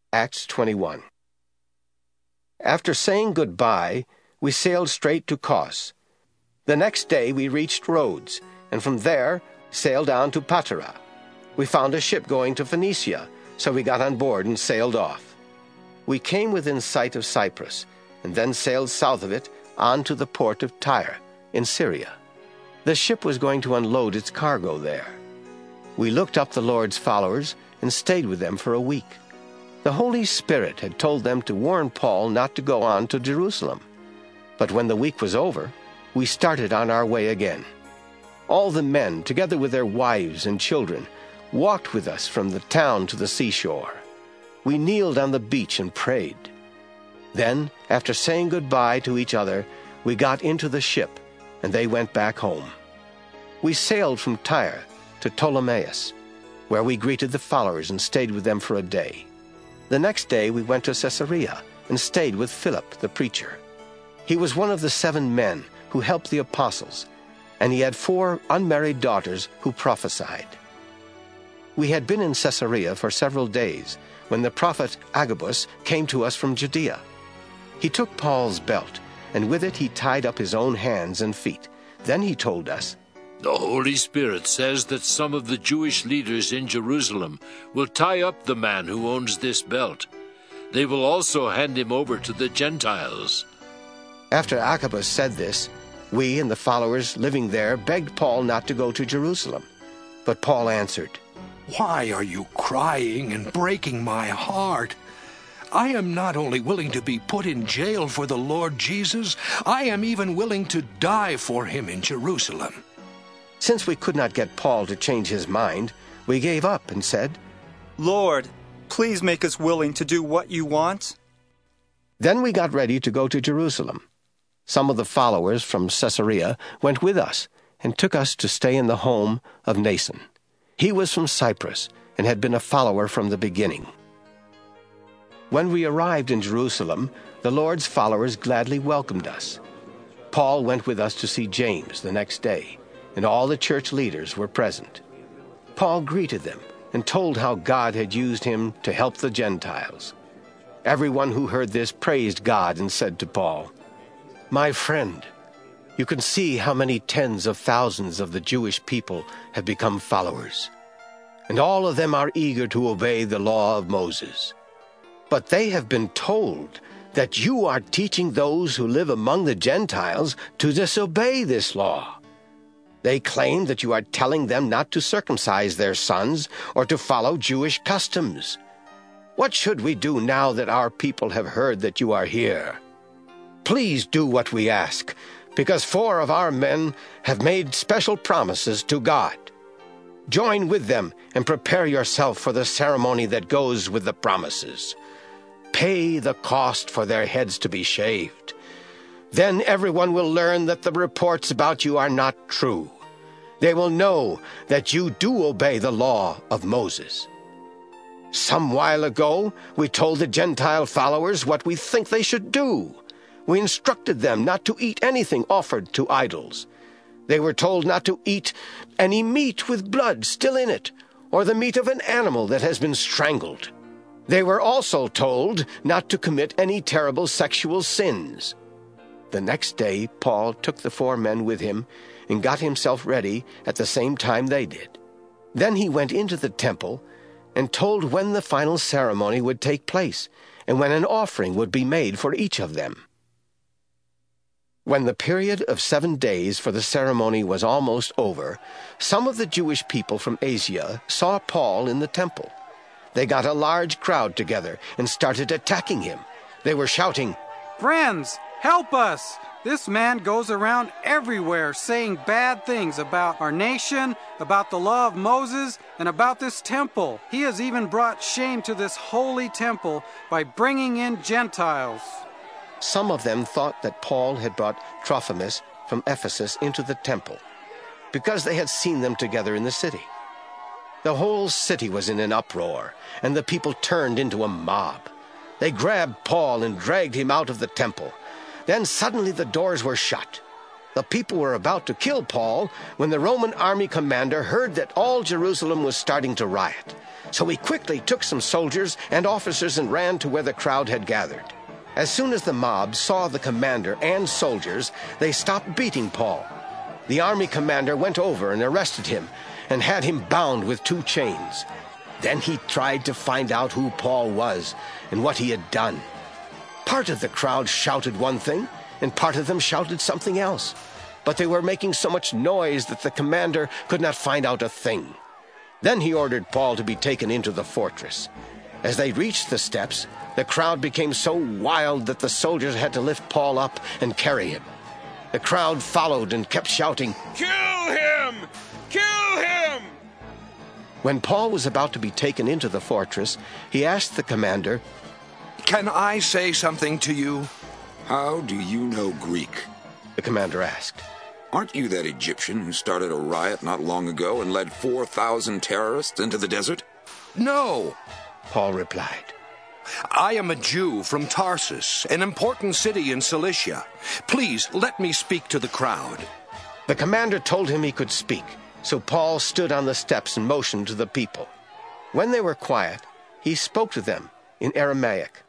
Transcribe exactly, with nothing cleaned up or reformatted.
Acts twenty-one. After saying goodbye, we sailed straight to Kos. The next day we reached Rhodes, and from there sailed down to Patara. We found a ship going to Phoenicia, so we got on board and sailed off. We came within sight of Cyprus, and then sailed south of it on to the port of Tyre, in Syria. The ship was going to unload its cargo there. We looked up the Lord's followers and stayed with them for a week. The Holy Spirit had told them to warn Paul not to go on to Jerusalem. But when the week was over, we started on our way again. All the men, together with their wives and children, walked with us from the town to the seashore. We kneeled on the beach and prayed. Then, after saying goodbye to each other, we got into the ship, and they went back home. We sailed from Tyre to Ptolemais, where we greeted the followers and stayed with them for a day. The next day we went to Caesarea and stayed with Philip the preacher. He was one of the seven men who helped the apostles, and he had four unmarried daughters who prophesied. We had been in Caesarea for several days when the prophet Agabus came to us from Judea. He took Paul's belt, and with it he tied up his own hands and feet. Then he told us, "The Holy Spirit says that some of the Jewish leaders in Jerusalem will tie up the man who owns this belt. They will also hand him over to the Gentiles." After Agabus said this, we and the followers living there begged Paul not to go to Jerusalem. But Paul answered, "Why are you crying and breaking my heart? I am not only willing to be put in jail for the Lord Jesus, I am even willing to die for him in Jerusalem." Since we could not get Paul to change his mind, we gave up and said, "Lord, please make us willing to do what you want." Then we got ready to go to Jerusalem. Some of the followers from Caesarea went with us and took us to stay in the home of Mnason. He was from Cyprus and had been a follower from the beginning. When we arrived in Jerusalem, the Lord's followers gladly welcomed us. Paul went with us to see James the next day, and all the church leaders were present. Paul greeted them and told how God had used him to help the Gentiles. Everyone who heard this praised God and said to Paul, "My friend, you can see how many tens of thousands of the Jewish people have become followers, and all of them are eager to obey the law of Moses. But they have been told that you are teaching those who live among the Gentiles to disobey this law. They claim that you are telling them not to circumcise their sons or to follow Jewish customs. What should we do now that our people have heard that you are here? Please do what we ask, because four of our men have made special promises to God. Join with them and prepare yourself for the ceremony that goes with the promises. Pay the cost for their heads to be shaved. Then everyone will learn that the reports about you are not true. They will know that you do obey the law of Moses. Some while ago, we told the Gentile followers what we think they should do. We instructed them not to eat anything offered to idols. They were told not to eat any meat with blood still in it, or the meat of an animal that has been strangled. They were also told not to commit any terrible sexual sins." The next day, Paul took the four men with him and got himself ready at the same time they did. Then he went into the temple and told when the final ceremony would take place and when an offering would be made for each of them. When the period of seven days for the ceremony was almost over, some of the Jewish people from Asia saw Paul in the temple. They got a large crowd together and started attacking him. They were shouting, "Friends, help us! This man goes around everywhere saying bad things about our nation, about the law of Moses, and about this temple. He has even brought shame to this holy temple by bringing in Gentiles." Some of them thought that Paul had brought Trophimus from Ephesus into the temple, because they had seen them together in the city. The whole city was in an uproar, and the people turned into a mob. They grabbed Paul and dragged him out of the temple. Then suddenly the doors were shut. The people were about to kill Paul when the Roman army commander heard that all Jerusalem was starting to riot. So he quickly took some soldiers and officers and ran to where the crowd had gathered. As soon as the mob saw the commander and soldiers, they stopped beating Paul. The army commander went over and arrested him and had him bound with two chains. Then he tried to find out who Paul was and what he had done. Part of the crowd shouted one thing, and part of them shouted something else. But they were making so much noise that the commander could not find out a thing. Then he ordered Paul to be taken into the fortress. As they reached the steps, the crowd became so wild that the soldiers had to lift Paul up and carry him. The crowd followed and kept shouting, "Kill him! Kill him!" When Paul was about to be taken into the fortress, he asked the commander, "Can I say something to you?" "How do you know Greek?" the commander asked. "Aren't you that Egyptian who started a riot not long ago and led four thousand terrorists into the desert?" "No," Paul replied. "I am a Jew from Tarsus, an important city in Cilicia. Please let me speak to the crowd." The commander told him he could speak, so Paul stood on the steps and motioned to the people. When they were quiet, he spoke to them in Aramaic.